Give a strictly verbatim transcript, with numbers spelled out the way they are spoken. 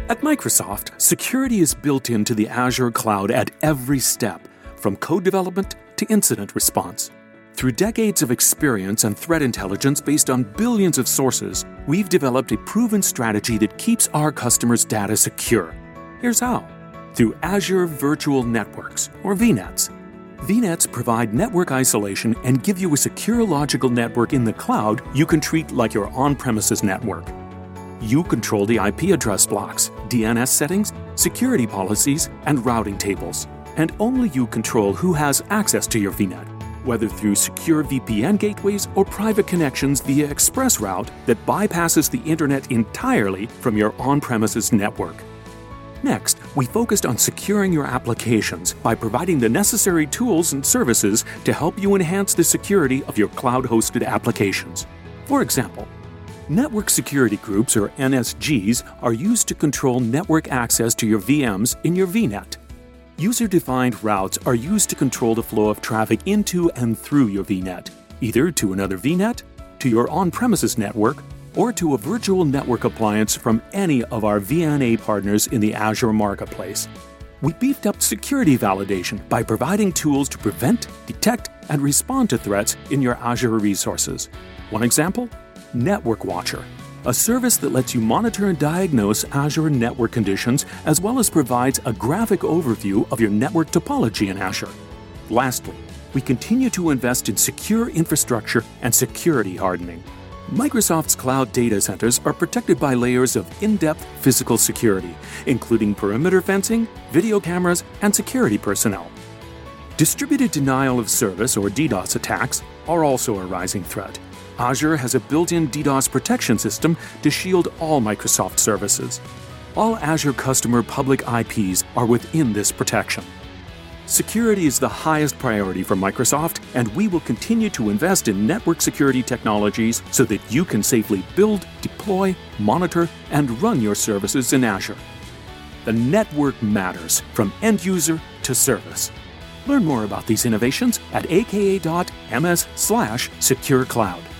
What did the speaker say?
At Microsoft, security is built into the Azure cloud at every step, from code development to incident response. Through decades of experience and threat intelligence based on billions of sources, we've developed a proven strategy that keeps our customers' data secure. Here's how. Through Azure Virtual Networks, or V NETs. V NETs provide network isolation and give you a secure logical network in the cloud you can treat like your on-premises network. You control the I P address blocks, D N S settings, security policies, and routing tables. And only you control who has access to your V NET, whether through secure V P N gateways or private connections via ExpressRoute that bypasses the internet entirely from your on-premises network. Next, we focused on securing your applications by providing the necessary tools and services to help you enhance the security of your cloud-hosted applications. For example, network security groups, or N S Gs, are used to control network access to your V Ms in your V NET. User-defined routes are used to control the flow of traffic into and through your V NET, either to another V NET, to your on-premises network, or to a virtual network appliance from any of our V N A partners in the Azure Marketplace. We beefed up security validation by providing tools to prevent, detect, and respond to threats in your Azure resources. One example? Network Watcher, a service that lets you monitor and diagnose Azure network conditions as well as provides a graphic overview of your network topology in Azure. Lastly, we continue to invest in secure infrastructure and security hardening. Microsoft's cloud data centers are protected by layers of in-depth physical security, including perimeter fencing, video cameras, and security personnel. Distributed denial of service, or DDoS attacks, are also a rising threat. Azure has a built-in DDoS protection system to shield all Microsoft services. All Azure customer public I Ps are within this protection. Security is the highest priority for Microsoft, and we will continue to invest in network security technologies so that you can safely build, deploy, monitor, and run your services in Azure. The network matters from end user to service. Learn more about these innovations at aka dot ms slash secure cloud.